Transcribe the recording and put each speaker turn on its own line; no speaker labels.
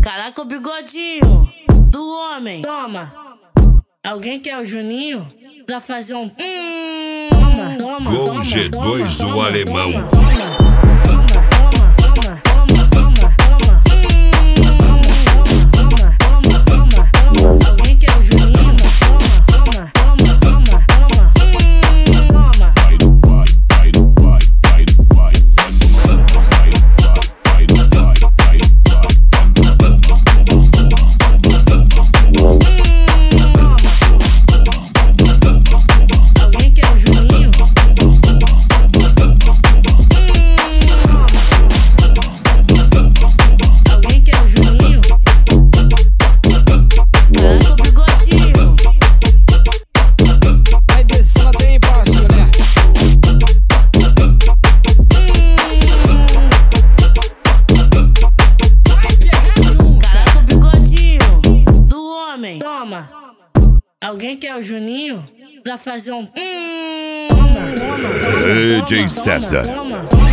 Caraca, o bigodinho do homem. Toma. Alguém quer o Juninho? Pra fazer um toma, toma,
Gol
toma,
G2
toma,
do
toma,
alemão.
toma, toma, toma, toma, toma, toma, toma, toma. Alguém quer o Juninho? Toma, toma, toma, toma, toma. Alguém quer o Juninho? Alguém quer o Juninho? Caraca, o bigodinho.
Vai descendo até aí embaixo, mulher. Vai pegar nunca.
Caraca, o bigodinho do homem. Toma. Alguém quer o Juninho? Pra fazer um toma, toma, toma,
DJ
toma,
César.
toma, toma.